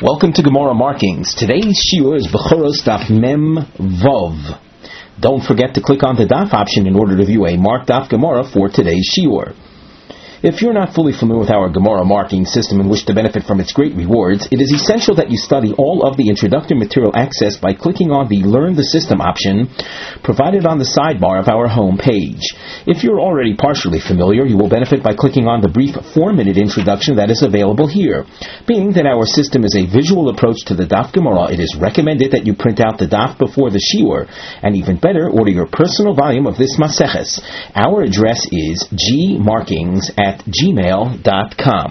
Welcome to Gemara Markings. Today's shiur is Bechoros Daf Mem Vov. Don't forget to click on the Daf option in order to view a marked Daf Gemara for today's shiur. If you're not fully familiar with our Gemara marking system and wish to benefit from its great rewards, it is essential that you study all of the introductory material accessed by clicking on the Learn the System option provided on the sidebar of our home page. If you're already partially familiar, you will benefit by clicking on the brief 4-minute introduction that is available here. Being that our system is a visual approach to the Daf Gemara, it is recommended that you print out the Daf before the shiur, and even better, order your personal volume of this Maseches. Our address is gmarkings@gmail.com.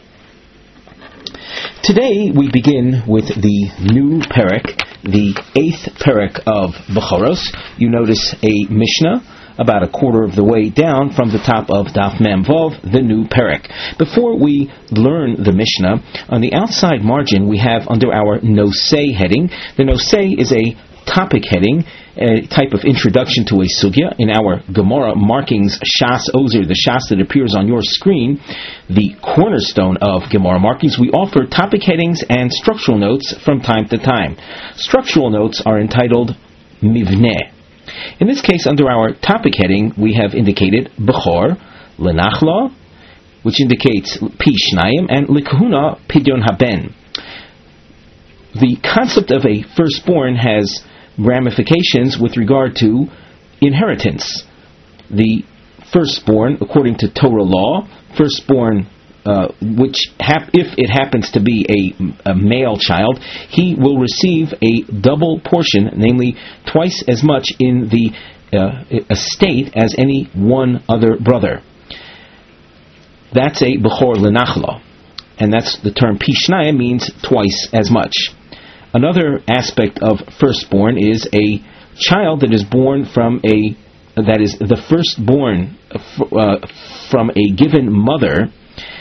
Today we begin with the new Perek, the 8th Perek of Bechoros. You notice a Mishnah about a quarter of the way down from the top of Daf Mem Vov, the new Perek. Before we learn the Mishnah, on the outside margin we have under our Nosei heading. The Nosei is a topic heading, a type of introduction to a sugya. In our Gemara markings Shas Ozer, the Shas that appears on your screen, the cornerstone of Gemara markings, we offer topic headings and structural notes from time to time. Structural notes are entitled Mivneh. In this case, under our topic heading, we have indicated Bechor, Lenachla, which indicates Pi Shnayim, and Likahuna, Pidyon Haben. The concept of a firstborn has ramifications with regard to inheritance. The firstborn, according to Torah law, firstborn, if it happens to be a male child, he will receive a double portion, namely twice as much in the estate as any one other brother. That's a Bechor Lenachla, and that's the term Pi Shnayim, means twice as much. Another aspect of firstborn is a child that is born from that is the firstborn from a given mother.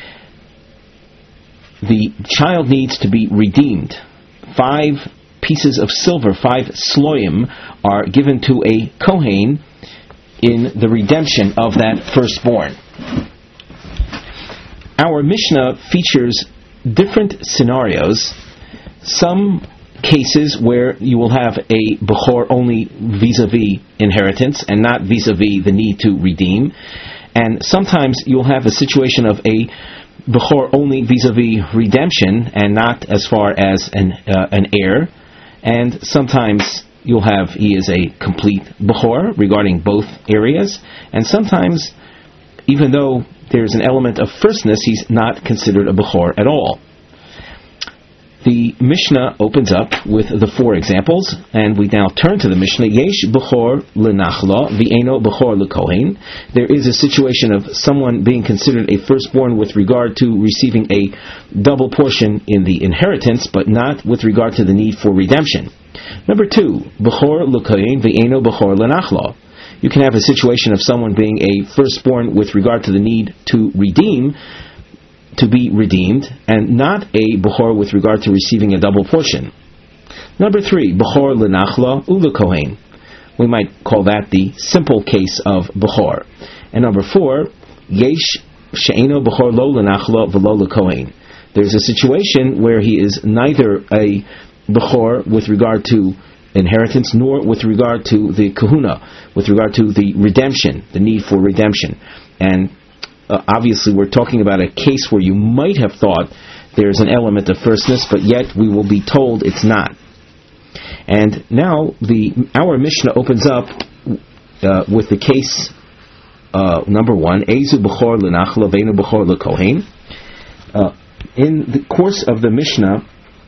The child needs to be redeemed. 5 pieces of silver, 5 sloim, are given to a Kohen in the redemption of that firstborn. Our Mishnah features different scenarios. Some cases where you will have a Bechor only vis-a-vis inheritance and not vis-a-vis the need to redeem. And sometimes you'll have a situation of a Bechor only vis-a-vis redemption and not as far as an heir. And sometimes you'll have he is a complete Bechor regarding both areas. And sometimes, even though there's an element of firstness, he's not considered a Bechor at all. The Mishnah opens up with the 4 examples, and we now turn to the Mishnah. Yesh Bechor Lenachla V'eno Bechor Lekohen. There is a situation of someone being considered a firstborn with regard to receiving a double portion in the inheritance, but not with regard to the need for redemption. Number 2, Bechor Lekohen V'eno Bechor Lenachla. You can have a situation of someone being a firstborn with regard to the need to redeem, to be redeemed, and not a Bechor with regard to receiving a double portion. Number 3, Bechor Lenachla Ula Kohen. We might call that the simple case of Bechor. And number 4, Yesh She'eno Bechor Lo Lenachla V'lo Lekohen. There's a situation where he is neither a Bechor with regard to inheritance nor with regard to the kahuna, with regard to the redemption, the need for redemption. And obviously we're talking about a case where you might have thought there's an element of firstness, but yet we will be told it's not. And now our Mishnah opens up with the case number 1, Eizu Bechor Lenachla Veinu Bechor Lekohen. In the course of the Mishnah,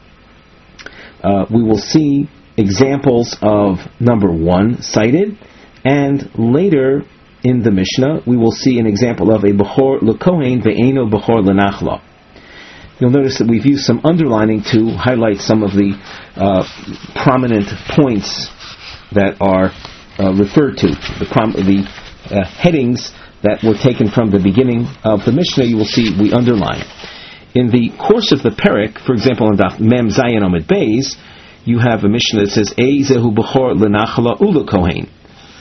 we will see examples of number 1 cited, and later in the Mishnah, we will see an example of a Bechor Lekohen Ve'eno Bechor Lenachla. You'll notice that we've used some underlining to highlight some of the prominent points that are referred to. The headings that were taken from the beginning of the Mishnah, you will see we underline. In the course of the Perek, for example, in Daf Mem Zayin Amud Beis, you have a Mishnah that says, Eizehu Bechor Lenachla Ula Kohen.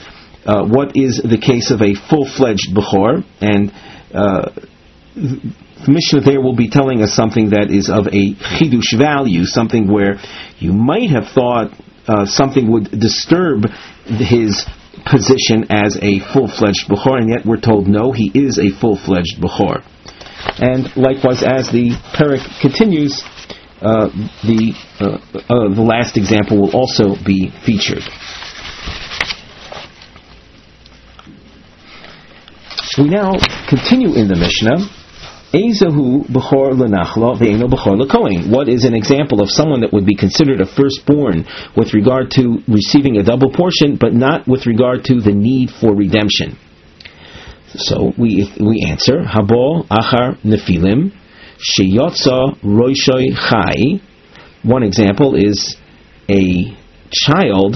What is the case of a full-fledged Bechor? And The Mishnah there will be telling us something that is of a chidush value, something where you might have thought something would disturb his position as a full-fledged Bechor, and yet we're told no, he is a full-fledged Bechor. And likewise, as the Perek continues, the last example will also be featured. We now continue in the Mishnah. Ezahu b'chor lenachla ve'eno b'chor lekohen. What is an example of someone that would be considered a firstborn with regard to receiving a double portion, but not with regard to the need for redemption? So we answer, Habo achar nefilim sheyotza roishoy chai. One example is a child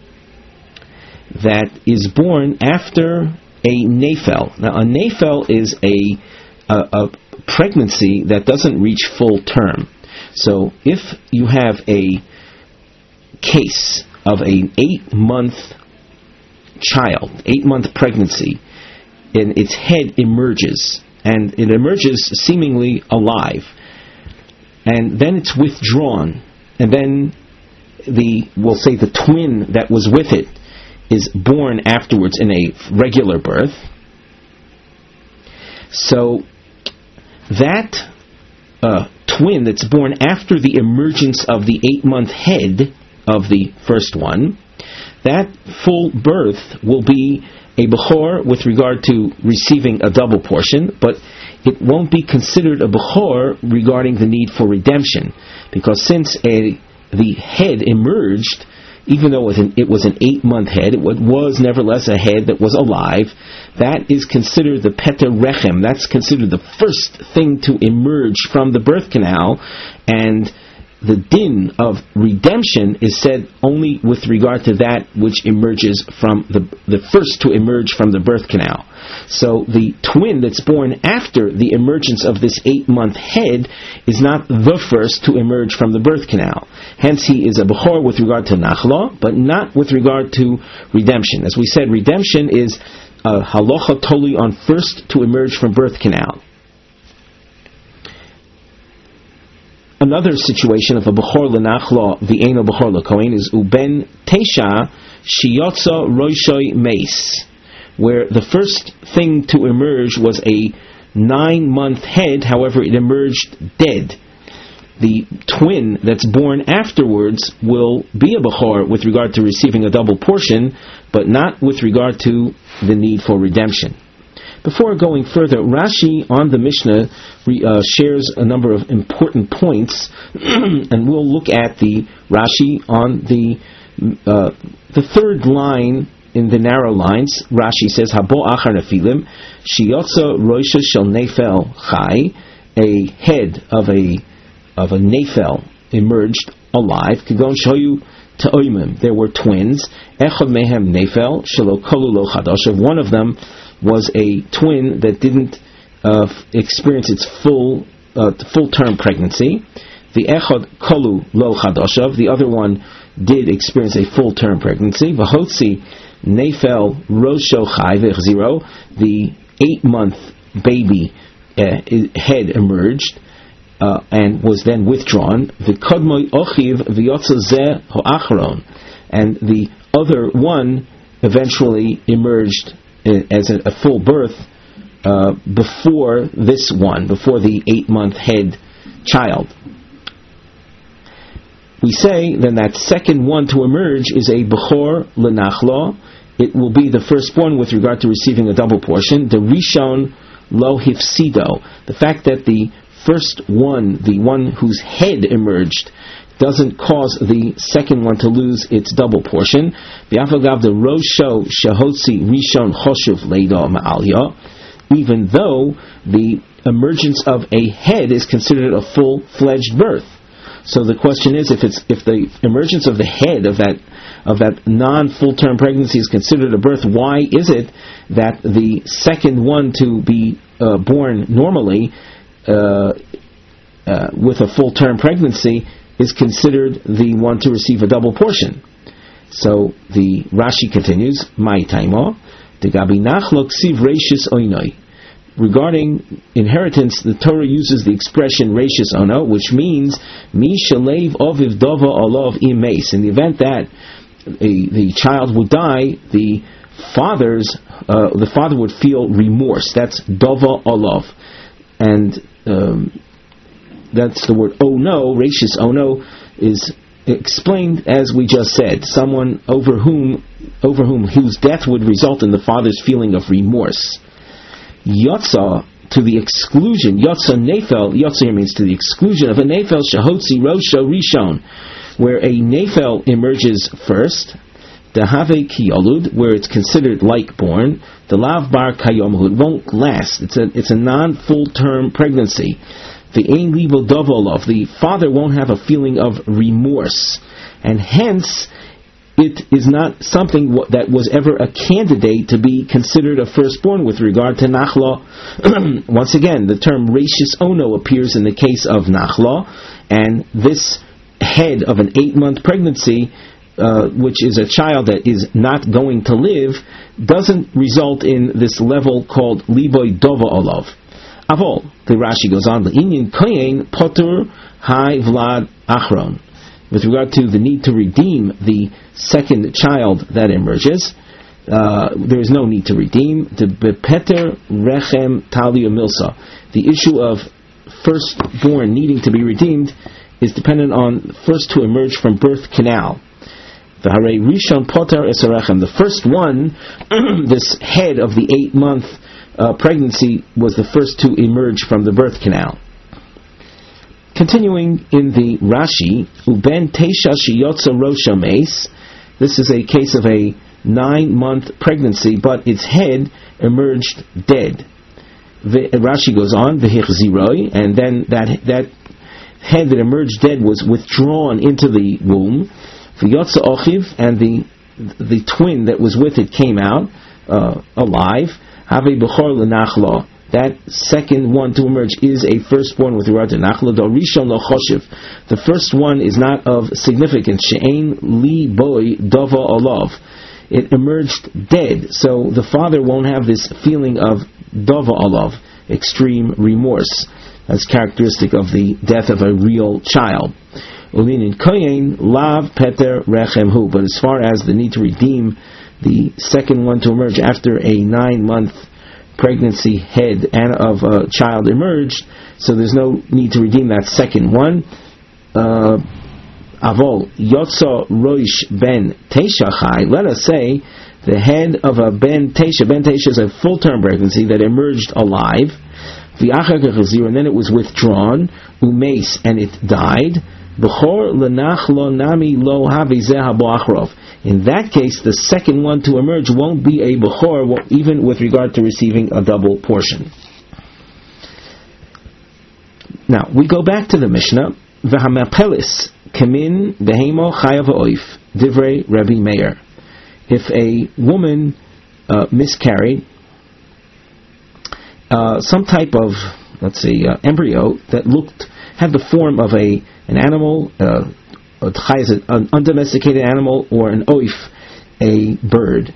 that is born after a nefel. Now, a nefel is a pregnancy that doesn't reach full term. So, if you have a case of an 8-month child, 8-month pregnancy, and its head emerges, and it emerges seemingly alive, and then it's withdrawn, and then we'll say the twin that was with it is born afterwards in a regular birth. So that twin that's born after the emergence of the 8-month head of the first one, that full birth will be a Bechor with regard to receiving a double portion, but it won't be considered a Bechor regarding the need for redemption, because since the head emerged, even though it was an 8-month head, it was nevertheless a head that was alive. That is considered the Peter Rechem. That's considered the first thing to emerge from the birth canal, and the din of redemption is said only with regard to that which emerges from the first to emerge from the birth canal. So the twin that's born after the emergence of this 8-month head is not the first to emerge from the birth canal. Hence he is a Bechor with regard to Nachla, but not with regard to redemption. As we said, redemption is a halacha totally on first to emerge from birth canal. Another situation of a Bechor lenachla v'eino Bechor lekohen is uben teisha shiyotza roishoy meis, where the first thing to emerge was a 9-month head, however it emerged dead. The twin that's born afterwards will be a Bechor with regard to receiving a double portion, but not with regard to the need for redemption. Before going further, Rashi on the Mishnah shares a number of important points, and we'll look at the Rashi on the third line in the narrow lines. Rashi says, Habo achar nefilim, shiyotza roisha shel nefel chai, a head of a nefel emerged alive. Kigon shoyu ta'oimim, there were twins. Echad mehem nefel shelo kolu lo chadashav. One of them was a twin that didn't experience its full-term pregnancy. The echad kolu lo chadashav, the other one did experience a full-term pregnancy. V'hotzi nefel rosho chai v'chziro, the 8-month baby head emerged and was then withdrawn. V'kodmoi ochiv v'yotza zeh ho'achron, and the other one eventually emerged as a full birth before this one, before the 8-month head child. We say then that second one to emerge is a Bechor lenachla. It will be the firstborn with regard to receiving a double portion. The Rishon lo hifsido, the fact that the first one, the one whose head emerged, doesn't cause the second one to lose its double portion. V'afagav the rosho shehotzi rishon choshuv leida ma'alya, even though the emergence of a head is considered a full-fledged birth. So the question is, if the emergence of the head of that non-full-term pregnancy is considered a birth, why is it that the second one to be born normally with a full-term pregnancy is considered the one to receive a double portion? So the Rashi continues, Mai taimo, de gabi nachlo ksiv reishis oinoi. regarding inheritance, the Torah uses the expression Reishis Ono, which means Mi Shalev Oviv Dova Olav Imes. In the event that the child would die, the father would feel remorse. That's Dova Olav, and that's the word Ono. Reishis Ono is explained as we just said, someone over whom whose death would result in the father's feeling of remorse. Yotza, to the exclusion, Yotza Nefel, Yotza here means to the exclusion of a Nefel Shahotzi Rosho Rishon, where a Nefel emerges first, Dehave Kiyolud, where it's considered like born, the Lav Bar Kayomhud won't last. It's a non-full term pregnancy. The Ein Libo Dovolov, the father won't have a feeling of remorse, and hence it is not something that was ever a candidate to be considered a firstborn with regard to Nachla. Once again, the term Reishis Ono appears in the case of Nachla, and this head of an 8-month pregnancy, which is a child that is not going to live, doesn't result in this level called Liboy Dova Olav. Avol, the Rashi goes on, the Inyan Koyen Potur Hai Vlad Achron. With regard to the need to redeem the second child that emerges, there is no need to redeem. The Bepeter Rechem Talia Milsa. The issue of firstborn needing to be redeemed is dependent on first to emerge from birth canal. The Hare Rishon Poter Esarechem. The first one, this head of the 8-month pregnancy, was the first to emerge from the birth canal. Continuing in the Rashi, Uben Teisha Shiyotza Rosha Meis. This is a case of a 9-month pregnancy, but its head emerged dead. Rashi goes on, V'hichziroi, and then that head that emerged dead was withdrawn into the womb. V'yotza Ochiv, and the twin that was with it came out alive. Have Bechor L'Nachla. That second one to emerge is a firstborn with regard to Nachla. Rishon lo choshev. The first one is not of significance. She'ein li boy dova olav. It emerged dead, so the father won't have this feeling of dova olav, extreme remorse. That's characteristic of the death of a real child. Ulinin koyen lav peter rechem hu. But as far as the need to redeem the second one to emerge after a 9-month pregnancy head and of a child emerged, so there's no need to redeem that second one. Avol Yotza Roish Ben Teisha Chai. Let us say the head of a Ben Teisha. Ben Teisha is a full-term pregnancy that emerged alive. And then it was withdrawn. Umeis, and it died. Bechor Lenachlo Nami Lo Havizeh Habo. In that case, the second one to emerge won't be a Bechor, even with regard to receiving a double portion. Now, we go back to the Mishnah. V'hamapelis kamin behemo chayav oif divrei Rabbi Meir. If a woman miscarried, some type of, embryo that had the form of an animal, an undomesticated animal, or an oif, a bird,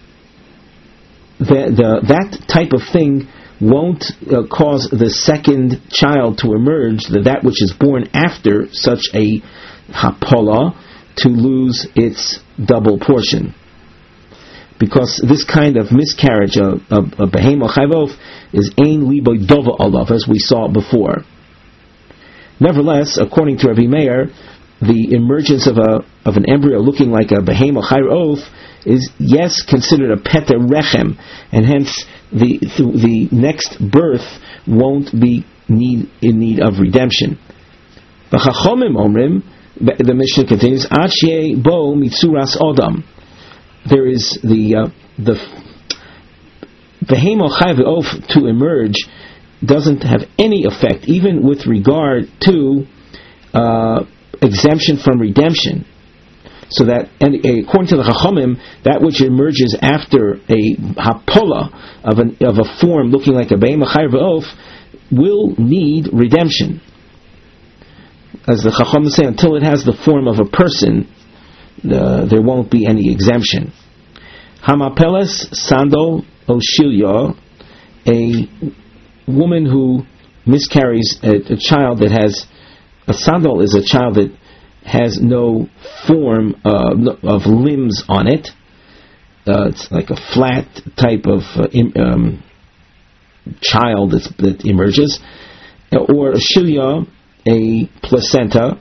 that type of thing won't cause the second child to emerge, that which is born after such a hapola, to lose its double portion. Because this kind of miscarriage of behema chayvov is ein liboy dova olav, as we saw before. Nevertheless, according to Rabbi Meir, the emergence of an embryo looking like a behema chayvov is, yes, considered a peter rechem, and hence the next birth won't be in need of redemption. The Chachomim omrim, the Mishnah continues, Achye bo mitzuras odam. There is the behemo chayvov to emerge doesn't have any effect, even with regard to exemption from redemption. So that, and according to the Chachamim, that which emerges after a hapola of a form looking like a behema chayvov will need redemption. As the Chachamim say, until it has the form of a person, there won't be any exemption. Hamapeles sandal oshilya, a woman who miscarries a child that has a sandal is a child that has no form of limbs on it. It's like a flat type of child that emerges, or shilya, a placenta.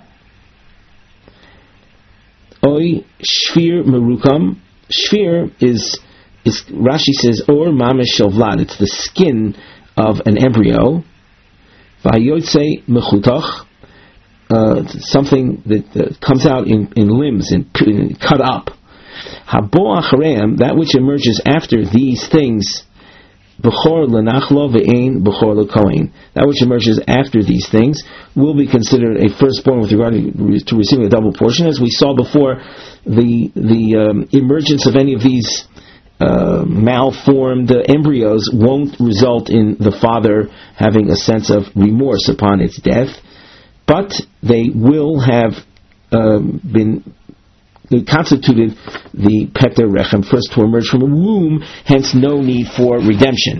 Oy shvir merukam. Shvir is Rashi says or mamish shel vlad. It's the skin of an embryo. Vayotze mechutach. Something that comes out in limbs and cut up. Habo achareim, that which emerges after these things. Bechor lenachlo ve'ein bechor lekohen. That which emerges after these things will be considered a firstborn with regard to receiving a double portion. As we saw before, the emergence of any of these malformed embryos won't result in the father having a sense of remorse upon its death, but they will have been constituted the Peter Rechem, first to emerge from a womb, hence no need for redemption.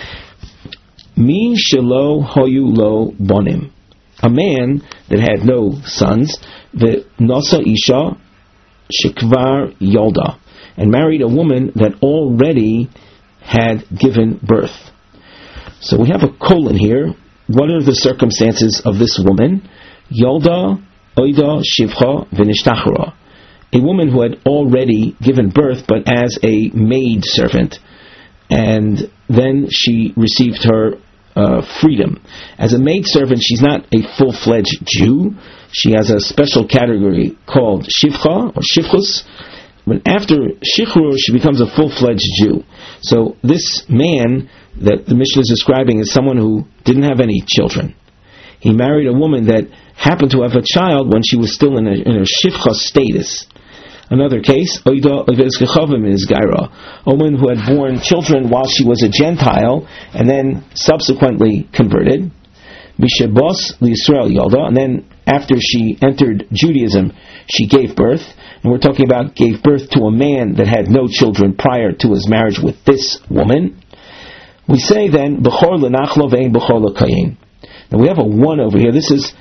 Mi shelo hoyu lo bonim. A man that had no sons, the nasa isha shekvar yolda, and married a woman that already had given birth. So we have a colon here. What are the circumstances of this woman? Yolda, oida, shivcha, v'nishtachara. A woman who had already given birth, but as a maid servant, and then she received her freedom. As a maid servant, she's not a full-fledged Jew. She has a special category called shivcha or shivchus. But after shichrur, she becomes a full-fledged Jew. So this man that the Mishnah is describing is someone who didn't have any children. He married a woman that happened to have a child when she was still in her shivcha status. Another case, Oida Oveskechavim is Gaira, a woman who had born children while she was a Gentile and then subsequently converted. Bishebos L'Yisrael Yalda, and then after she entered Judaism, she gave birth. And we're talking about gave birth to a man that had no children prior to his marriage with this woman. We say then, Bechor L'Nachlo Ve'en Bechor L'Kayin. Now we have a one over here. This is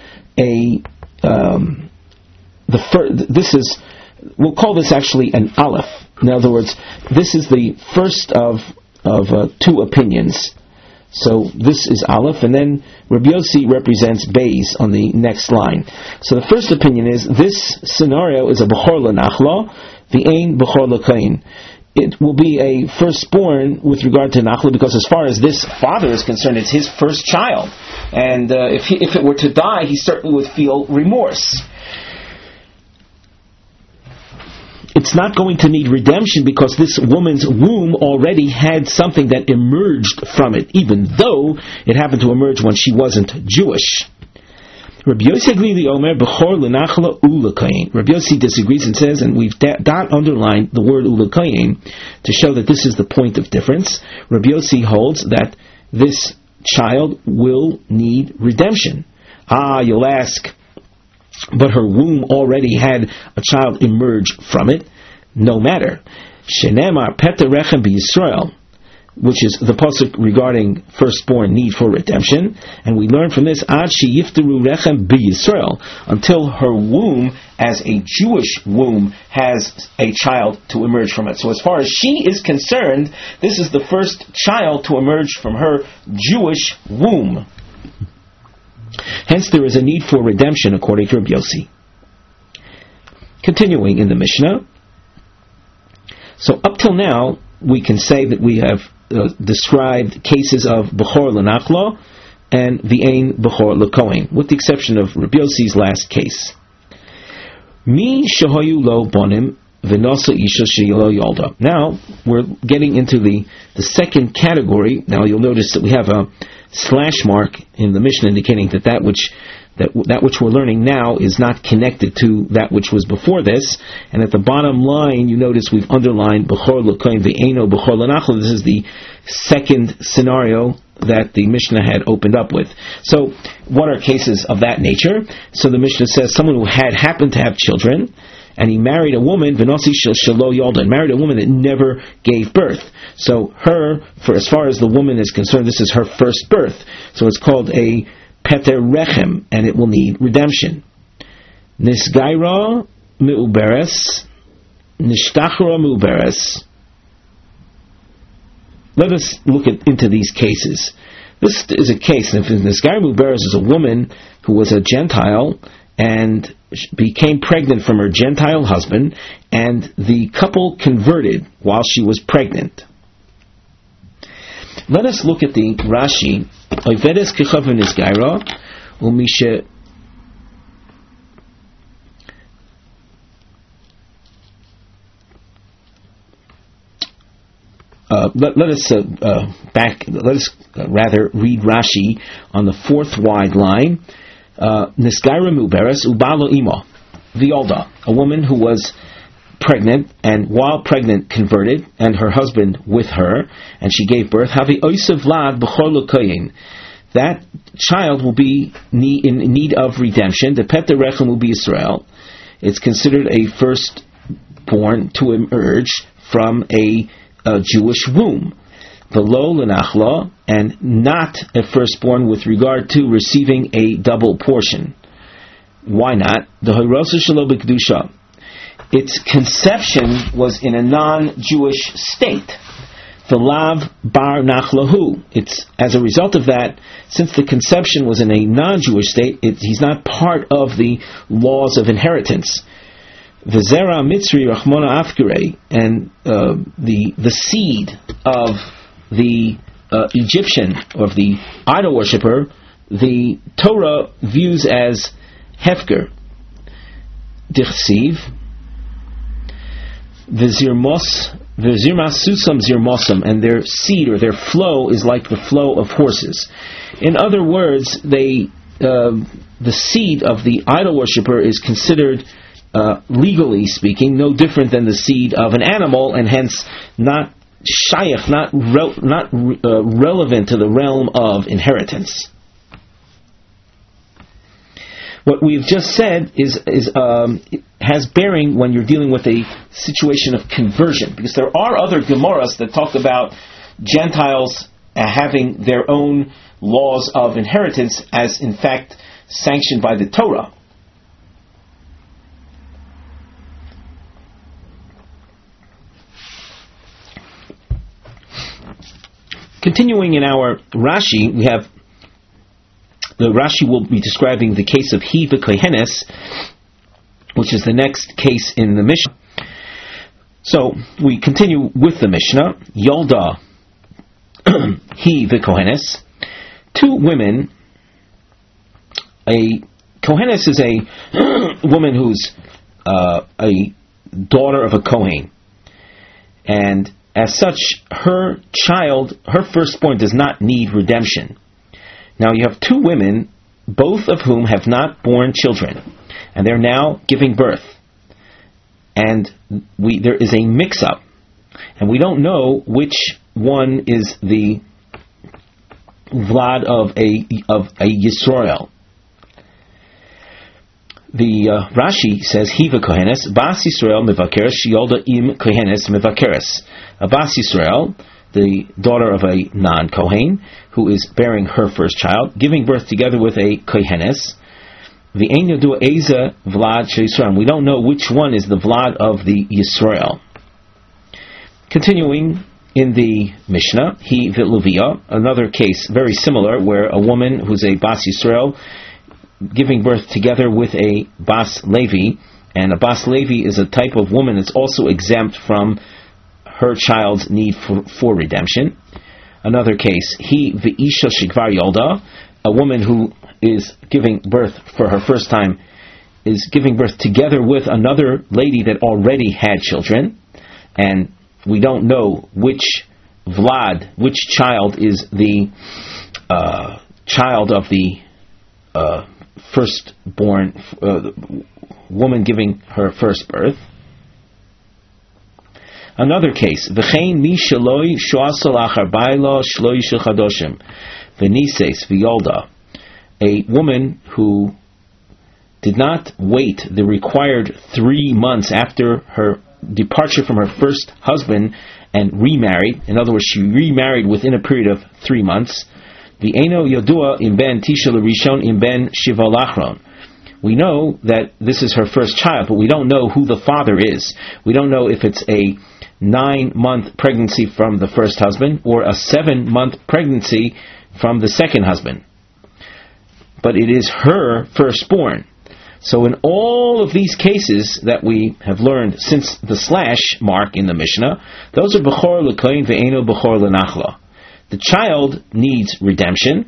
we'll call this actually an aleph. In other words, this is the first of two opinions. So this is aleph, and then Rabbi Yossi represents beis on the next line. So the first opinion is this scenario is a bechor l'nachla, the ein bechor l'kain. It will be a firstborn with regard to nachla, because as far as this father is concerned, it's his first child, and if it were to die, he certainly would feel remorse. It's not going to need redemption because this woman's womb already had something that emerged from it, even though it happened to emerge when she wasn't Jewish. Rabbi Yossi disagrees and says, and we've underlined the word ulakayin to show that this is the point of difference. Rabbi Yossi holds that this child will need redemption. You'll ask, but her womb already had a child emerge from it. No matter. Shenemar Peter Rechem b'Yisrael, which is the pasuk regarding firstborn need for redemption, and we learn from this Ad sheyifteru Rechem b'Yisrael, until her womb as a Jewish womb has a child to emerge from it. So as far as she is concerned, this is the first child to emerge from her Jewish womb. Hence there is a need for redemption according to Rabbi Yossi. Continuing in the Mishnah. So up till now, we can say that we have described cases of Bechor L'Nachlo and the Ein Bechor L'Kohen, with the exception of Rabbi Yossi's last case. Mi shehoyu lo bonim v'nosa isha sheyelo yolda. Now, we're getting into the second category. Now you'll notice that we have a slash mark in the Mishnah indicating that which we're learning now is not connected to that which was before this. And at the bottom line, you notice we've underlined Bechor L'Kohen Ve'eno Bechor L'Nachla. This is the second scenario that the Mishnah had opened up with. So, what are cases of that nature? So the Mishnah says someone who had happened to have children, and he married a woman, v'nosi shelo yolda, and married a woman that never gave birth. So her, for as far as the woman is concerned, this is her first birth. So it's called a peter rechem, and it will need redemption. Nisgaira meuberes, nishtachra meuberes. Let us look into these cases. This is a case, if Nisgaira meuberes is a woman who was a Gentile and became pregnant from her Gentile husband, and the couple converted while she was pregnant. Let us look at the Rashi. Oivedes kechav nisgaira umishe let us rather read Rashi on the fourth wide line. Nisgaira muberes ubalo ima v'yolda, a woman who was pregnant and while pregnant converted, and her husband with her, and she gave birth. Havi oisav vlad b'chor l'koyin. That child will be in need of redemption. The peter rechem will be Israel. It's considered a firstborn to emerge from a Jewish womb. V'lo l'nachla, and not a firstborn with regard to receiving a double portion. Why not? The Horosa Shelo B'Kedusha. Its conception was in a non-Jewish state. The Lav Bar Nachlahu. It's as a result of that, since the conception was in a non-Jewish state, he's not part of the laws of inheritance. V'zera Mitzri Rachmona Afkirei, and the seed of the Egyptian, of the idol worshipper, the Torah views as hefker. Dichsiv v'zirmas susam zirmosam, and their seed or their flow is like the flow of horses. In other words, the seed of the idol worshipper is considered, legally speaking, no different than the seed of an animal, and hence not shayach, not relevant to the realm of inheritance. What we've just said has bearing when you're dealing with a situation of conversion, because there are other Gemaras that talk about Gentiles having their own laws of inheritance, as in fact sanctioned by the Torah. Continuing in our Rashi, we have the Rashi will be describing the case of He v'Kohenes, which is the next case in the Mishnah. So we continue with the Mishnah. Yolda He v'Kohenes, two women. A Kohenes is a woman who's a daughter of a Kohen, and as such, her child, her firstborn, does not need redemption. Now you have two women, both of whom have not borne children, and they're now giving birth. And there is a mix-up, and we don't know which one is the Vlad of a Yisrael. The Rashi says, Hiva Kohenes, Bas Yisrael Mevakeres, Yolda Im Kohenes Mevakeres. A Bas Yisrael, the daughter of a non-Kohen, who is bearing her first child, giving birth together with a Kohenes. V'ein yodu eza Vlad Yisrael. We don't know which one is the Vlad of the Yisrael. Continuing in the Mishnah, He v'Levia, another case very similar, where a woman who's a Bas Yisrael giving birth together with a Bas Levi, and a Bas Levi is a type of woman that's also exempt from her child's need for redemption. Another case, He v'Isha Shikvar Yolda, a woman who is giving birth for her first time, is giving birth together with another lady that already had children, and we don't know which Vlad, which child is the child of the firstborn woman giving her first birth. Another case, V'chein mi shaloi shoasal achar bailo shloi shechadoshim v'nises v'yolda, a woman who did not wait the required 3 months after her departure from her first husband and remarried, in other words, she remarried within a period of 3 months, V'eino yodua im ben tisha l'rishon im ben shiva lachron. We know that this is her first child, but we don't know who the father is. We don't know if it's a 9-month pregnancy from the first husband or a 7-month pregnancy from the second husband. But it is her firstborn. So in all of these cases that we have learned since the slash mark in the Mishnah, those are Bechor l'koyin ve'eno Bechor l'nachla. The child needs redemption.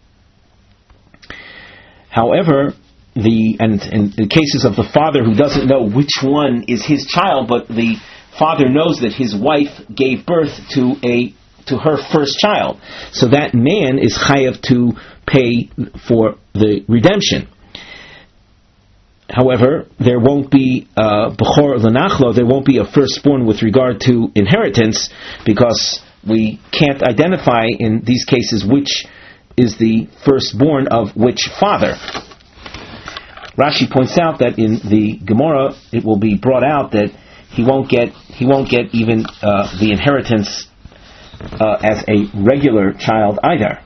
However, in the cases of the father who doesn't know which one is his child, but the father knows that his wife gave birth to her first child, so that man is chayav to pay for the redemption. However, there won't be Bechor l'nachlo, there won't be a firstborn with regard to inheritance, because we can't identify in these cases which is the firstborn of which father. Rashi points out that in the Gemara it will be brought out that he won't get even the inheritance as a regular child either.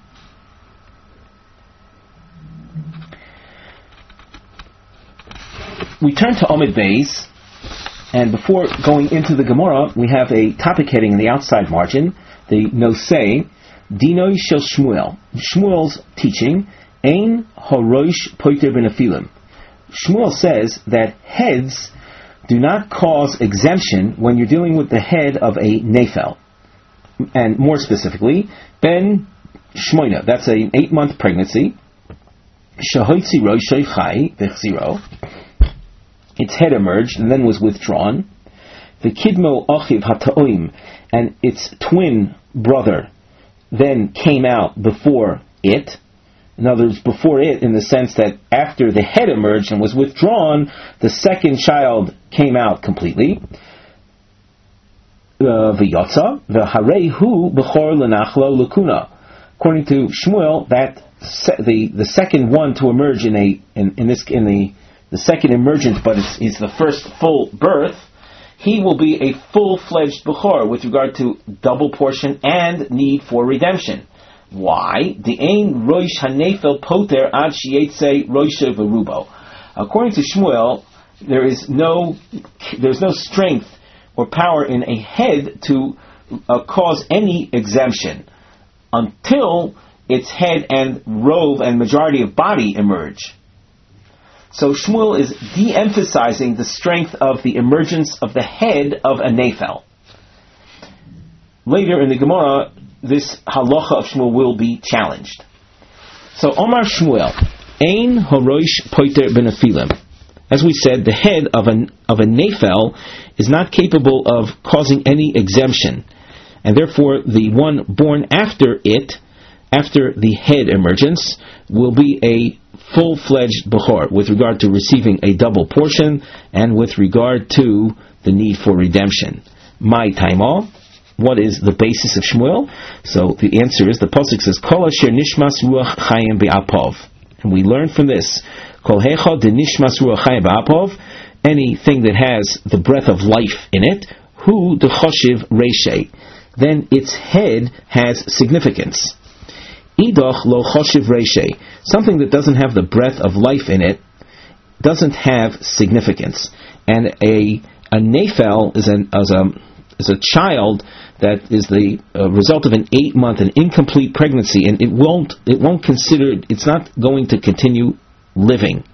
We turn to Omid Beis, and before going into the Gemara, we have a topic heading in the outside margin, the Nosei, Dinoi Shel Shmuel. Shmuel's teaching, Ein Horosh Poiter Benefilim. Shmuel says that heads do not cause exemption when you're dealing with the head of a nefel. And more specifically, Ben Shmoina, that's an 8-month pregnancy, Shahoitzi Roshoi Chai Vechziro, its head emerged and then was withdrawn. The Kidmo Achiv HaTa'oim, and its twin brother then came out before it. In other words, before it, in the sense that after the head emerged and was withdrawn, the second child came out completely. V'yotza v'harehu b'chor l'nachlo l'kuna. According to Shmuel, that the second one to emerge the second emergence, but it's the first full birth, he will be a full-fledged Bechor with regard to double portion and need for redemption. Why? The ein roish hanefel poter ad shietze roishe v'rubo. According to Shmuel, there's no strength or power in a head to cause any exemption until its head and robe and majority of body emerge. So Shmuel is de-emphasizing the strength of the emergence of the head of a nefel. Later in the Gemara, this halacha of Shmuel will be challenged. So Omar Shmuel, Ein Horosh Poiter Benefilim. As we said, the head of a nefel is not capable of causing any exemption, and therefore the one born after the head emergence, will be a full-fledged Bechor with regard to receiving a double portion and with regard to the need for redemption. My taimo, what is the basis of Shmuel? So the answer is, the pasuk says, Kol asher nishmas ruach chayim be'apov. And we learn from this, Kol hecha de nishmas ruach chayim be'apov, anything that has the breath of life in it, hu de choshiv reishei, then its head has significance. Idoch lo choshiv reishei, something that doesn't have the breath of life in it doesn't have significance. And a nefel is a child that is the result of an 8-month, an incomplete pregnancy, and it's not going to continue living.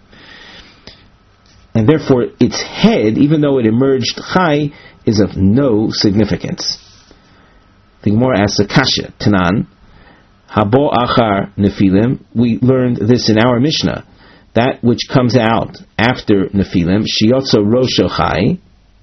And therefore, its head, even though it emerged chai, is of no significance. The Gemara asks a kasha, Tanan, Habo achar nefilim, we learned this in our Mishnah, that which comes out after nefilim, shiotzo rosho chai.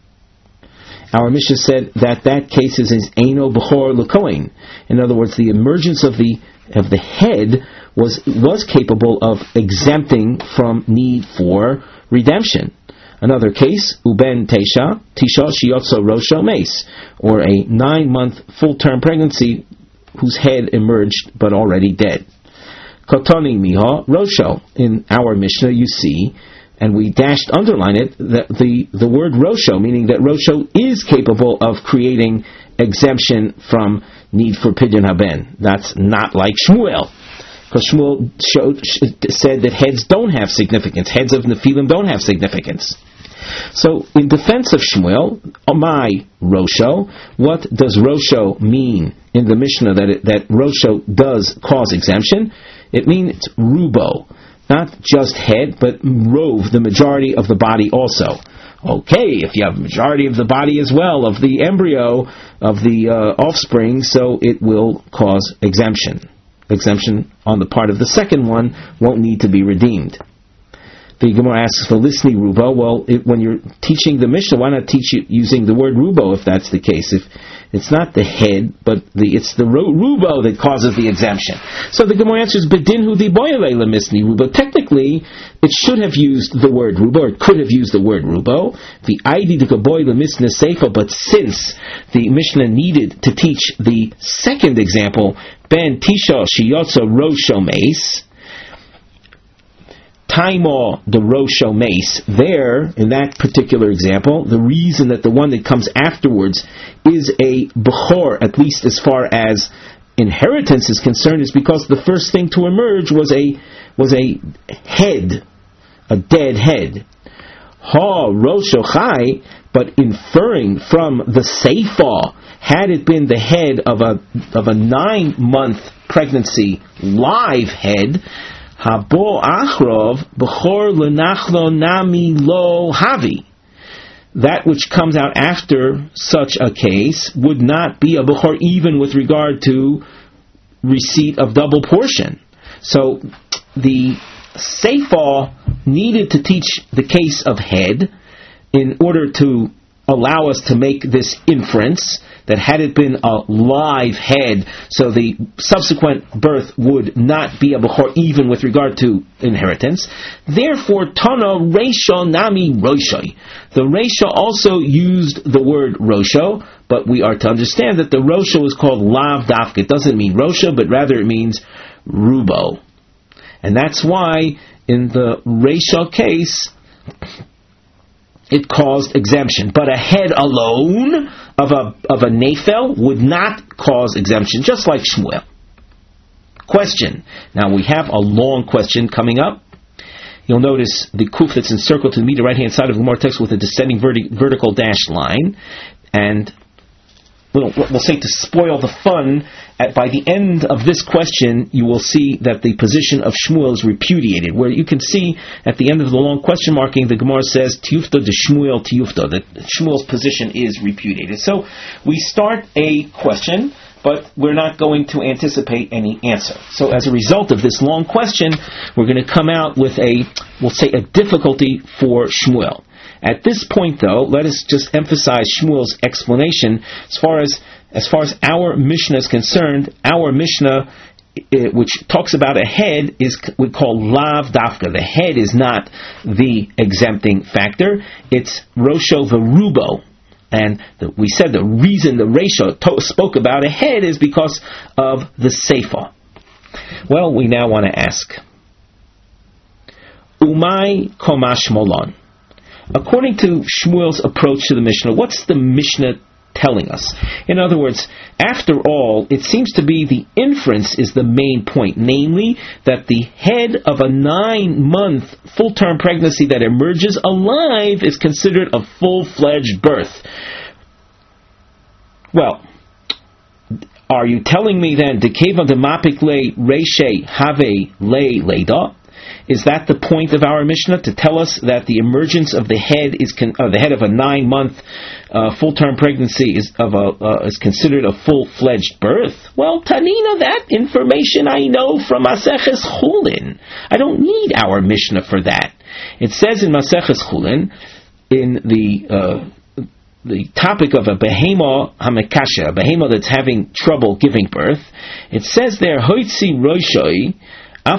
Our Mishnah said that case is eino bechor l'kohen. In other words, the emergence of the head was capable of exempting from need for redemption. Another case, uben tisha shiotzo rosho meis, or a 9-month full-term pregnancy whose head emerged but already dead. Kotoni miha rosho. In our Mishnah, you see, and we underline it, that the word rosho, meaning that rosho is capable of creating exemption from need for pidyon haben. That's not like Shmuel, because Shmuel said that heads don't have significance. Heads of Nephilim don't have significance. So, in defense of Shmuel, my rosho, what does rosho mean in the Mishnah that rosho does cause exemption? It means rubo. Not just head, but rove, the majority of the body also. Okay, if you have a majority of the body as well, of the embryo, of the offspring, so it will cause exemption. Exemption on the part of the second one won't need to be redeemed. The Gemara asks for Lisni Rubo. Well, when you're teaching the Mishnah, why not teach it using the word Rubo if that's the case? If it's not the head, but it's the Rubo that causes the exemption. So the Gemara answers, Bedinhu di boyele lemisni Rubo. Technically, it should have used the word Rubo, or it could have used the word Rubo. The Aidi de Gaboy lemisna Seifa, but since the Mishnah needed to teach the second example, Ben Tisha Shiyotza Rosho Meis, Taimo the Rosho Mace, there, in that particular example, the reason that the one that comes afterwards is a Bechor, at least as far as inheritance is concerned, is because the first thing to emerge was a head, a dead head. Ha Rosho Chai, but inferring from the Seifa, had it been the head of a 9-month pregnancy live head, Habo achrov b'chor lenachlo nami lo havi. That which comes out after such a case would not be a b'chor even with regard to receipt of double portion. So the Seifa needed to teach the case of head in order to allow us to make this inference that had it been a live head, so the subsequent birth would not be a bechor even with regard to inheritance. Therefore, Tana Reisha Nami Roshoi. The Reisha also used the word Rosho, but we are to understand that the Rosho is called Lav Dafka. It doesn't mean Rosho, but rather it means Rubo. And that's why in the Reisha case, it caused exemption. But a head alone of a nefel would not cause exemption, just like Shmuel. Question. Now we have a long question coming up. You'll notice the kuf that's encircled to the immediate right-hand side of the Gemara text with a descending vertical dashed line. And we'll say, to spoil the fun, by the end of this question, you will see that the position of Shmuel is repudiated. Where you can see at the end of the long question marking, the Gemara says, Tiyufta de Shmuel Tiyufta, that Shmuel's position is repudiated. So we start a question, but we're not going to anticipate any answer. So as a result of this long question, we're going to come out with a difficulty for Shmuel. At this point, though, let us just emphasize Shmuel's explanation. As far as our Mishnah is concerned, our Mishnah, which talks about a head, is we call Lav Dafka. The head is not the exempting factor. It's Rosho Verubo. And we said the reason the Reisha spoke about a head is because of the Seifa. Well, we now want to ask, Umay Komash Molon. According to Shmuel's approach to the Mishnah, what's the Mishnah telling us? In other words, after all, it seems to be the inference is the main point, namely that the head of a 9-month full-term pregnancy that emerges alive is considered a full-fledged birth. Well, are you telling me then, Dekeva demapik le reshe have le leda? Is that the point of our Mishnah, to tell us that the emergence of the head the head of a 9-month full-term pregnancy is considered a full-fledged birth? Well, Tanina, that information I know from Maseches Chulin. I don't need our Mishnah for that. It says in Maseches Chulin, in the topic of a behema hamekasha, a behema that's having trouble giving birth, it says there, Hoitzi Roshoi. If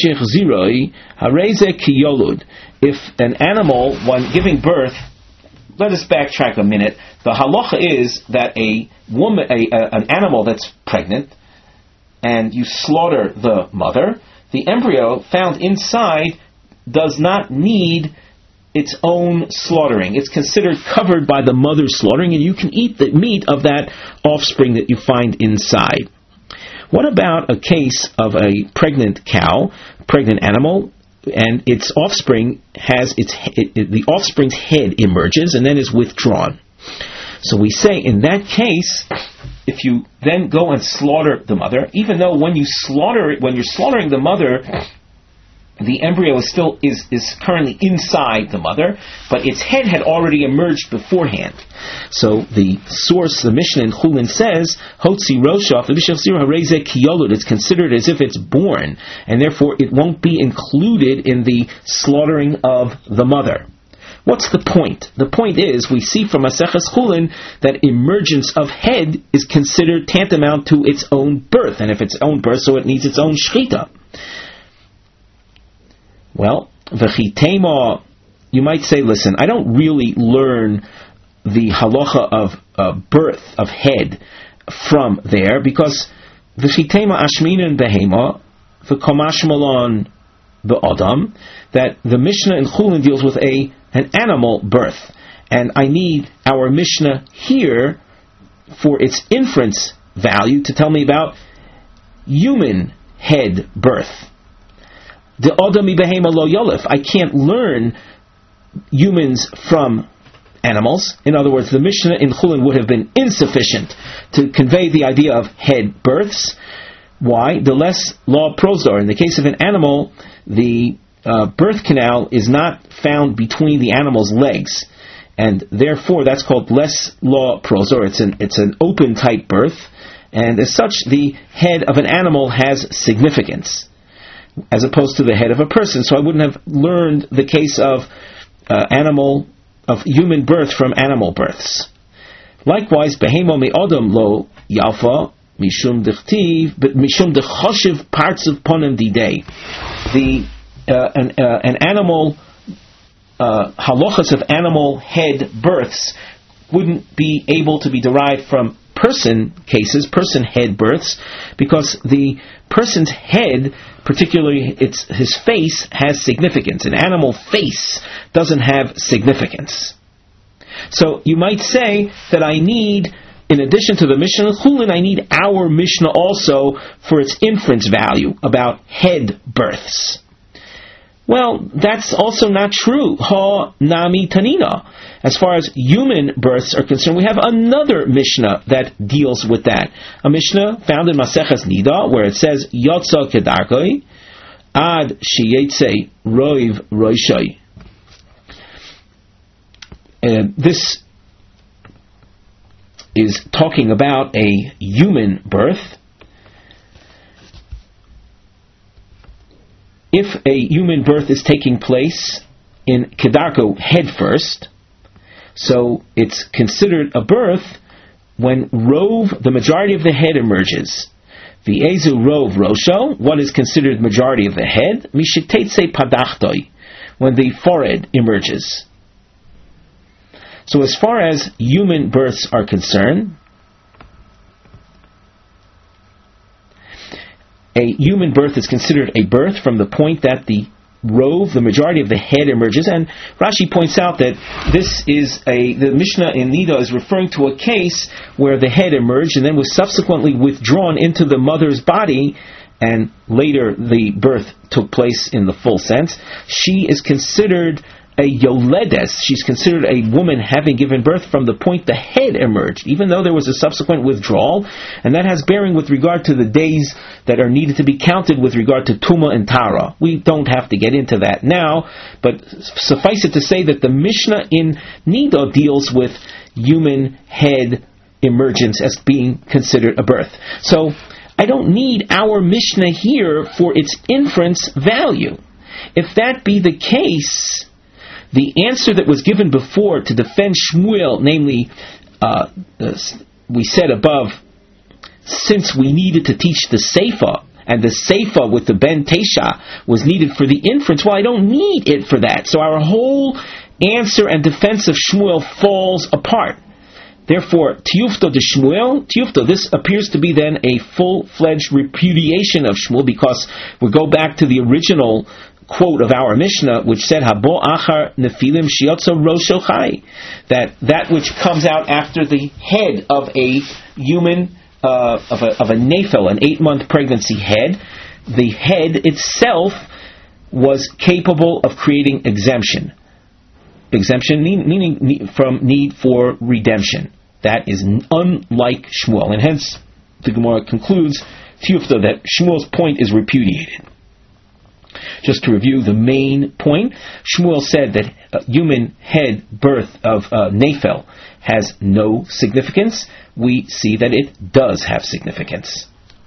an animal, when giving birth, let us backtrack a minute. The halacha is that an animal that's pregnant, and you slaughter the mother, the embryo found inside does not need its own slaughtering. It's considered covered by the mother's slaughtering, and you can eat the meat of that offspring that you find inside. What about a case of a pregnant cow, pregnant animal, and its offspring has the offspring's head emerges and then is withdrawn? So we say in that case, if you then go and slaughter the mother, even though when you're slaughtering the mother, the embryo is currently inside the mother, but its head had already emerged beforehand. So the source, the Mishnah in Chulin says, Hotzi Rosha, it's considered as if it's born, and therefore it won't be included in the slaughtering of the mother. What's the point? The point is, we see from Maseches Chulin that emergence of head is considered tantamount to its own birth, and if it's own birth, so it needs its own shchita. Well, v'chitema, you might say, listen, I don't really learn the halacha of birth of head from there, because v'chitema ashminin behema v'komash malon be'adam, that the Mishnah in Chulin deals with an animal birth, and I need our Mishnah here for its inference value to tell me about human head birth. The Adami behema lo yolif. I can't learn humans from animals. In other words, the Mishnah in Chulin would have been insufficient to convey the idea of head births. Why? The less law prosor. In the case of an animal, the birth canal is not found between the animal's legs, and therefore that's called less law prosor. It's an open type birth, and as such, the head of an animal has significance, as opposed to the head of a person. So I wouldn't have learned the case of human birth from animal births. Likewise, behemo me odom lo yalfa mishum dechtiv, but mishum dechoshiv parts of ponem didei. An animal halachas of animal head births wouldn't be able to be derived from person head births, because the person's head, particularly his face, has significance. An animal face doesn't have significance. So you might say that I need, in addition to the Mishnah Chulin, I need our Mishnah also for its inference value about head births. Well, that's also not true. Ha nami tanina. As far as human births are concerned, we have another Mishnah that deals with that. A Mishnah found in Maseches Nida, where it says, Yotza kedarkoi, ad sheyetze roiv roishoi. This is talking about a human birth. If a human birth is taking place in kedarko, head first, so it's considered a birth when rov, the majority of the head, emerges. V'ezu rov rosho, what is considered majority of the head? Mishetetse padachtoi, when the forehead emerges. So as far as human births are concerned, a human birth is considered a birth from the point that the rov, the majority of the head, emerges. And Rashi points out that the Mishnah in Nida is referring to a case where the head emerged and then was subsequently withdrawn into the mother's body, and later the birth took place in the full sense. She is considered a yoledes. She's considered a woman having given birth from the point the head emerged, even though there was a subsequent withdrawal, and that has bearing with regard to the days that are needed to be counted with regard to Tuma and Tara. We don't have to get into that now, but suffice it to say that the Mishnah in Nida deals with human head emergence as being considered a birth. So I don't need our Mishnah here for its inference value. If that be the case, the answer that was given before to defend Shmuel, namely, we said above, since we needed to teach the Seifa, and the Seifa with the Ben Tesha was needed for the inference, well, I don't need it for that. So our whole answer and defense of Shmuel falls apart. Therefore, tiyufto de Shmuel, tiyufto, this appears to be then a full-fledged repudiation of Shmuel, because we go back to the original quote of our Mishnah, which said, Habo achar nefilim shiotzo rosho chai, that which comes out after the head of a human, of a nefel, an 8-month pregnancy head, the head itself was capable of creating exemption. Exemption meaning from need for redemption. That is unlike Shmuel, and hence the Gemara concludes tiyufta that Shmuel's point is repudiated. Just to review the main point, Shmuel said that human head birth of nefel has no significance. We see that it does have significance.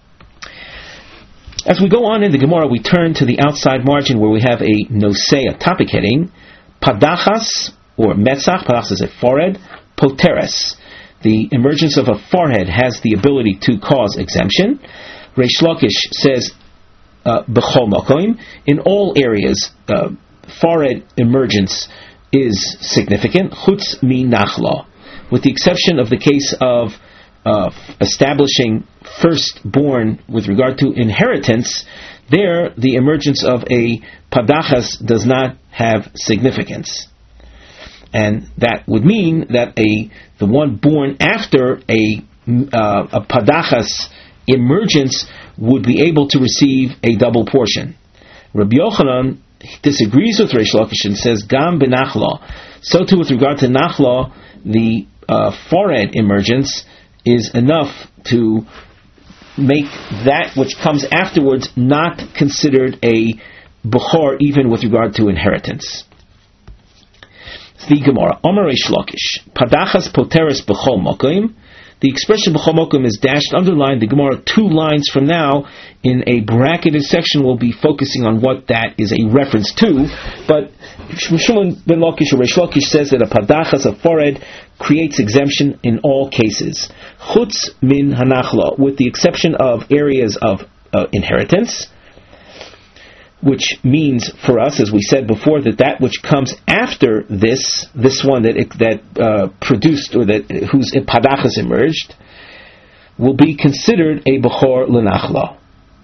As we go on in the Gemara, we turn to the outside margin where we have a nosei, a topic heading, Padachas, or Metzach, Padachas is a forehead, Poteres. The emergence of a forehead has the ability to cause exemption. Reish Lakish says, B'chol Makom, in all areas, forehead emergence is significant, Chutz mi Nachla, with the exception of the case of establishing firstborn with regard to inheritance. There, the emergence of a Padachas does not have significance. And that would mean that the one born after a Padachas emergence would be able to receive a double portion. Rabbi Yochanan disagrees with Reish Lakish and says, Gam benachla. So too with regard to nachla, the forehead emergence is enough to make that which comes afterwards not considered a Bechor, even with regard to inheritance. The Gemara, Amar Reish Lakish, Padachas Poteres B'chol Mokim. The expression B'chol Mokim is dashed, underlined. The Gemara 2 lines from now, in a bracketed section, will be focusing on what that is a reference to. But Shimon ben Lakish or Reish Lakish says that a Padachas, a forehead, creates exemption in all cases. Chutz min hanachla, with the exception of areas of inheritance, which means for us, as we said before, that which comes after this one that produced, or that whose padachas emerged, will be considered a bechor lenachla.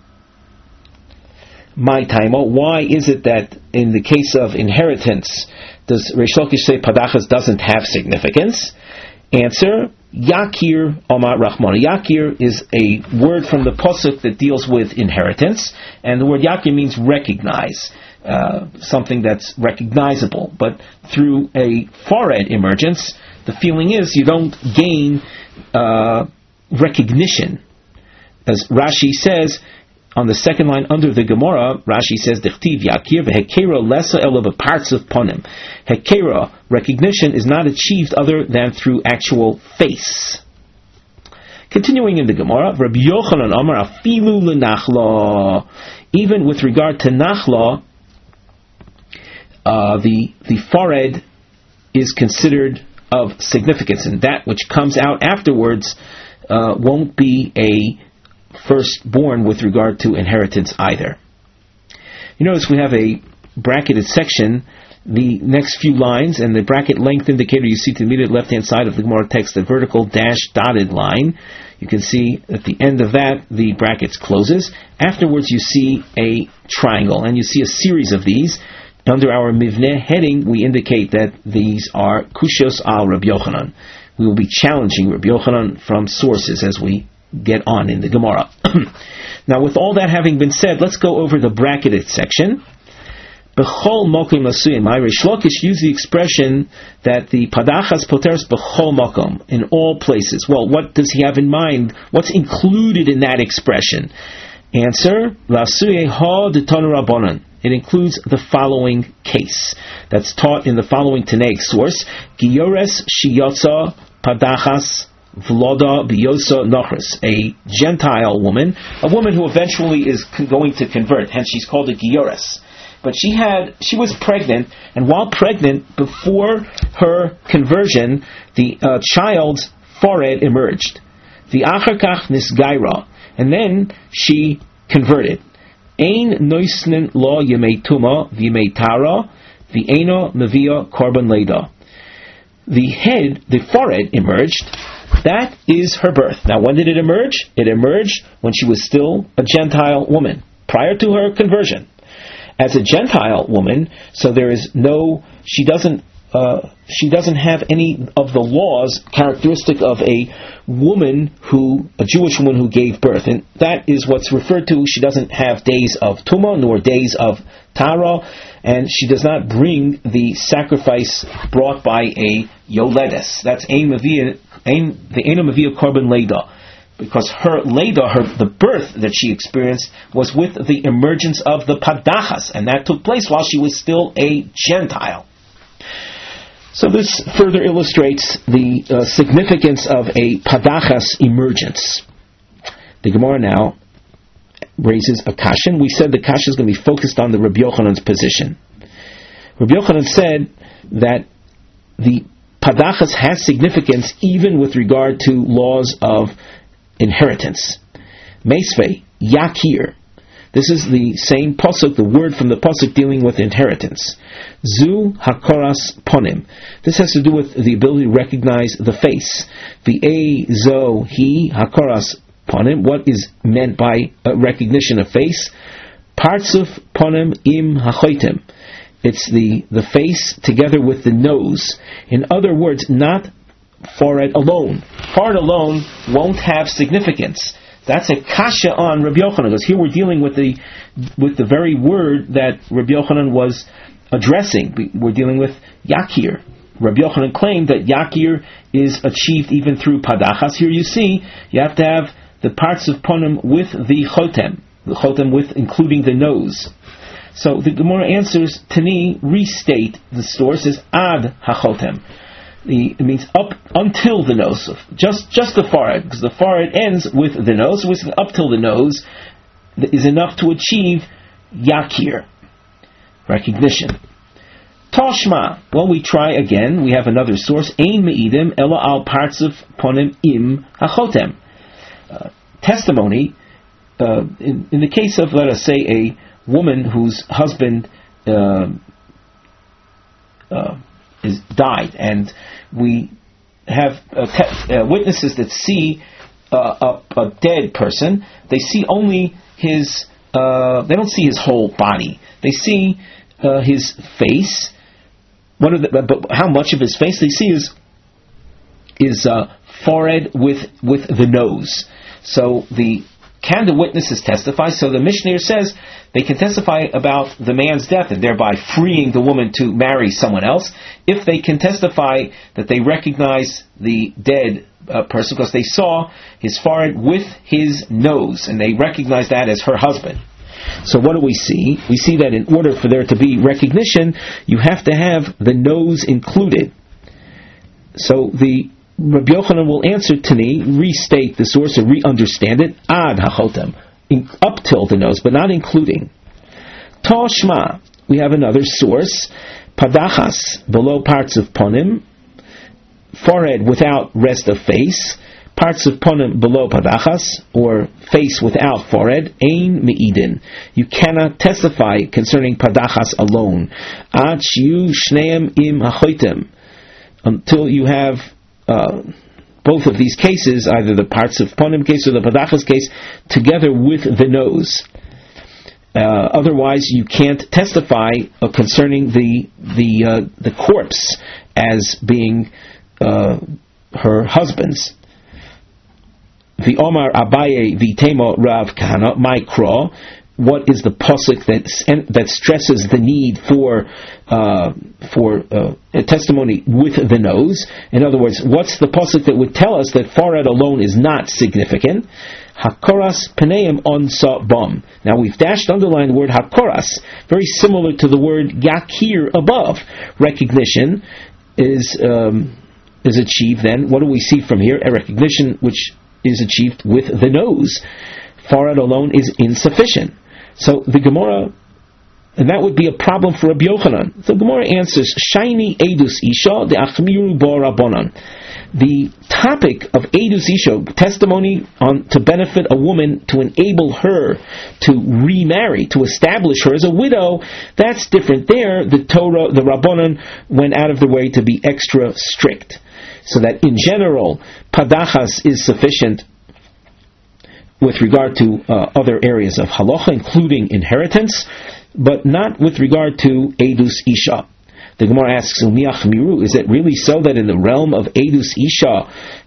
My taimo, why is it that in the case of inheritance does Reish Lakish say padachas doesn't have significance? Answer: Yakir Omar Rahman. Yakir is a word from the pasuk that deals with inheritance, and the word Yakir means recognize, something that's recognizable. But through a forehead emergence, the feeling is you don't gain recognition. As Rashi says on the second line under the Gemara, Rashi says, Dechtiv Yakir v'hekera lesa ela b'parts of ponim. Hekera, recognition, is not achieved other than through actual face. Continuing in the Gemara, Rabbi Yochanan Amar afilu l'nachla. Even with regard to nachla, the forehead is considered of significance, and that which comes out afterwards won't be a firstborn with regard to inheritance either. You notice we have a bracketed section, the next few lines, and the bracket length indicator you see to the immediate left-hand side of the Gemara text, the vertical dashed dotted line. You can see at the end of that, the brackets closes. Afterwards you see a triangle, and you see a series of these. Under our Mivneh heading, we indicate that these are Kushos al Rabbi Yochanan. We will be challenging Rabbi Yochanan from sources as we get on in the Gemara. Now, with all that having been said, let's go over the bracketed section. B'chol mokim asuyim. Reish Lakish used the expression that the padachas poteres b'chol mokom, in all places. Well, what does he have in mind? What's included in that expression? Answer: Lasuye ha deton rabbanan. It includes the following case that's taught in the following Tanaic source: Giyores shiyotza padachas Vloda Biyosa Nochris, a Gentile woman, a woman who eventually is going to convert, hence she's called a Giyores. But she was pregnant, and while pregnant, before her conversion, the child's forehead emerged. The Acharkach Nisgaira, and then she converted. Ein Noisnin Lo Yemei Tuma V'Yemei Tara V'Eino Mevia Korban Leda. the head, the forehead emerged, that is her birth. Now, when did it emerge? It emerged when she was still a Gentile woman, prior to her conversion. As a Gentile woman, so there is no, she doesn't have any of the laws characteristic of a Jewish woman who gave birth, and that is what's referred to. She doesn't have days of Tumah nor days of Tara, and she does not bring the sacrifice brought by a Yoledes. That's the Eina Mavia Korban Leida, because her Leida, the birth that she experienced, was with the emergence of the Padachas, and that took place while she was still a Gentile. So this further illustrates the significance of a Padachas emergence. The Gemara now raises a kasha. We said the kasha is going to be focused on the Rabbi Yochanan's position. Rabbi Yochanan said that the Padachas has significance even with regard to laws of inheritance. Meisvei, Yakir. This is the same pasuk, the word from the pasuk dealing with inheritance. Zu hakoras ponim. This has to do with the ability to recognize the face. V'ei zo hi hakoras ponim. What is meant by recognition of face? Partsuf ponim im hachoitim. It's the face together with the nose. In other words, not forehead alone. Forehead alone won't have significance. That's a kasha on Rabbi Yochanan, because here we're dealing with the very word that Rabbi Yochanan was addressing. We're dealing with Yakir. Rabbi Yochanan claimed that Yakir is achieved even through Padachas. Here you see, you have to have the parts of Ponim with the Chotem with including the nose. So the Gemara answers, Tani, restate the source is Ad HaChotem. It means up until the nose, just the forehead, because the forehead ends with the nose, which up till the nose is enough to achieve Yakir, recognition. Toshma, well, we try again. We have another source. Ein me'idim ela al partzuf ponim im hachotem. Testimony in the case of, let us say, a woman whose husband is died, and we have witnesses that see a dead person. They see only his. They don't see his whole body. They see his face. But how much of his face they see is forehead with the nose. So can the witnesses testify? So the Mishnah says they can testify about the man's death and thereby freeing the woman to marry someone else if they can testify that they recognize the dead person because they saw his forehead with his nose and they recognize that as her husband. So what do we see? We see that in order for there to be recognition, you have to have the nose included. So the Rabbi Yochanan will answer Tani, restate the source or re-understand it, Ad HaChotem, up till the nose, but not including. Toshma, we have another source, Padachas, below parts of Ponim, forehead without rest of face, parts of Ponim below Padachas, or face without forehead, Ein Me'idin. You cannot testify concerning Padachas alone. Ad Shiu Shneim Im HaChotem, until you have both of these cases, either the parts of Ponim case or the Padachas case, together with the nose. Otherwise, you can't testify concerning the corpse as being her husband's. The Omar Abaye Vitemo Rav Kahana Mikra. What is the pasuk that stresses the need for a testimony with the nose? In other words, what's the pasuk that would tell us that forehead alone is not significant? Hakoras peneim onsa bam. Now we've underlined the word hakoras, very similar to the word yakir above. Recognition is achieved. Then what do we see from here? A recognition which is achieved with the nose. Forehead alone is insufficient. So the Gemara, and that would be a problem for Rabbi Yochanan. The Gemara answers, Shaini Edus Isha de Achmiru Bo Rabbanan. The topic of Eidus Isha, testimony to benefit a woman, to enable her to remarry, to establish her as a widow, that's different. There, the Torah, the Rabbanan, went out of the way to be extra strict. So that in general, Padachas is sufficient with regard to other areas of halacha, including inheritance, but not with regard to Eidus Isha. The Gemara asks, is it really so that in the realm of Eidus Isha,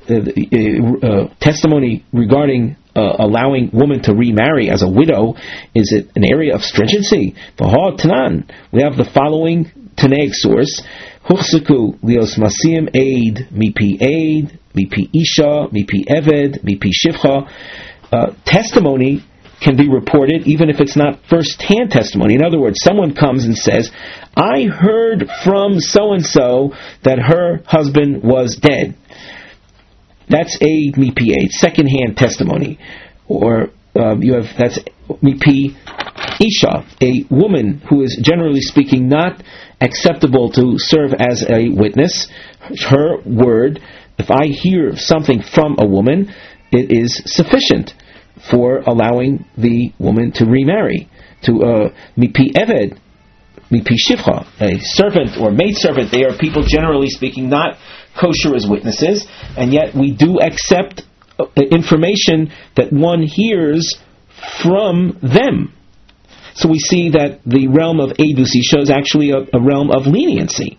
testimony regarding allowing woman to remarry as a widow, is it an area of stringency? Tanan, we have the following Tanaic source: Huchseku lios masim aid mipi isha, mipi eved, mipi shivcha. Testimony can be reported even if it's not first-hand testimony. In other words, someone comes and says, I heard from so-and-so that her husband was dead. That's a mipi, second-hand testimony. Or that's mipi isha, a woman who is generally speaking not acceptable to serve as a witness. Her word, if I hear something from a woman, it is sufficient for allowing the woman to remarry. To mipi eved, mipi shivcha, a servant or maidservant, they are people generally speaking not kosher as witnesses, and yet we do accept information that one hears from them. So we see that the realm of Eidus Isha is actually a realm of leniency.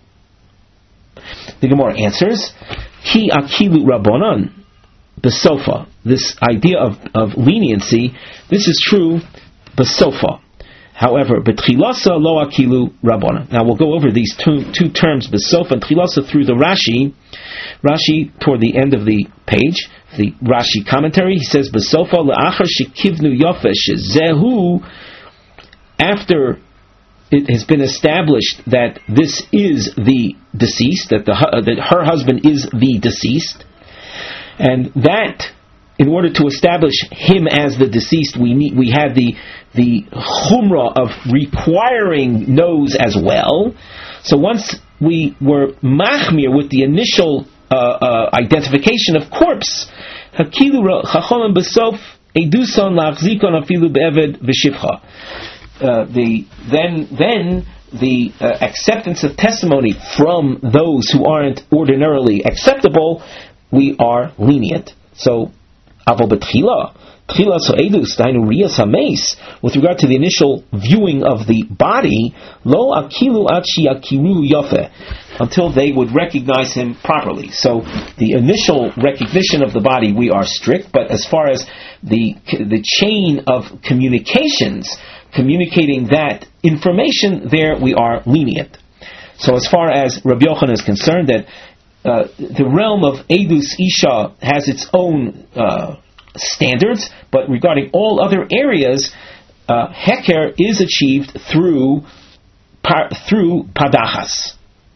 The Gemara answers, Ki akilu rabbanan besofa. This idea of leniency, this is true besofa. However, betchilasa lo akilu rabbanan. Now we'll go over these two terms, besofa and tchilasa, through the Rashi. Rashi, toward the end of the page, the Rashi commentary, he says, besofa le'achar shekivnu yofesh zehu. After it has been established that this is the deceased, that her husband is the deceased, and that in order to establish him as the deceased, we had the chumrah of requiring nose as well. So once we were machmir with the initial identification of corpse, hakilu chachamim besof eduson lachzikon afilu be'eved v'shivcha. The acceptance of testimony from those who aren't ordinarily acceptable, we are lenient. So, avol betchila, tchila so edus, dainu riyas hameis, with regard to the initial viewing of the body, lo akilu achi akiru yofe, until they would recognize him properly. So, the initial recognition of the body, we are strict, but as far as the chain of communications, communicating that information, there we are lenient. So as far as Rabbi Yochanan is concerned, that the realm of Eidus Isha has its own standards, but regarding all other areas, Heker is achieved through Padachas.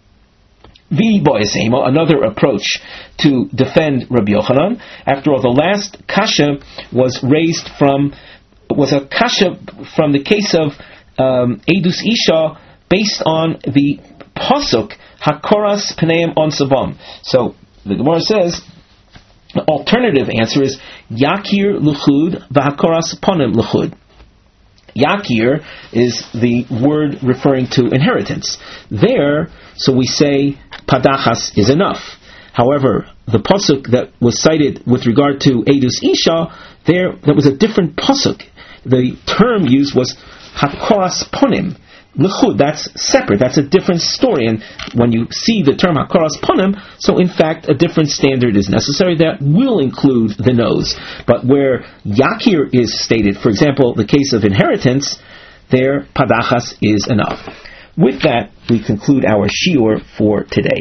Another approach to defend Rabbi Yochanan. After all, the last kasha was a kasha from the case of Eidus Isha based on the pasuk Hakoras Pneim on Savam. So the Gemara says the alternative answer is Yakir Luchud v'Hakoras Ponim Luchud. Yakir is the word referring to inheritance. There, so we say Padachas is enough. However, the pasuk that was cited with regard to Eidus Isha, that was a different pasuk. The term used was Hakoras Ponim. L'chud, that's separate, that's a different story. And when you see the term Hakoras Ponim, so in fact a different standard is necessary that will include the nose. But where Yakir is stated, for example, the case of inheritance, there Padachas is enough. With that, we conclude our shiur for today.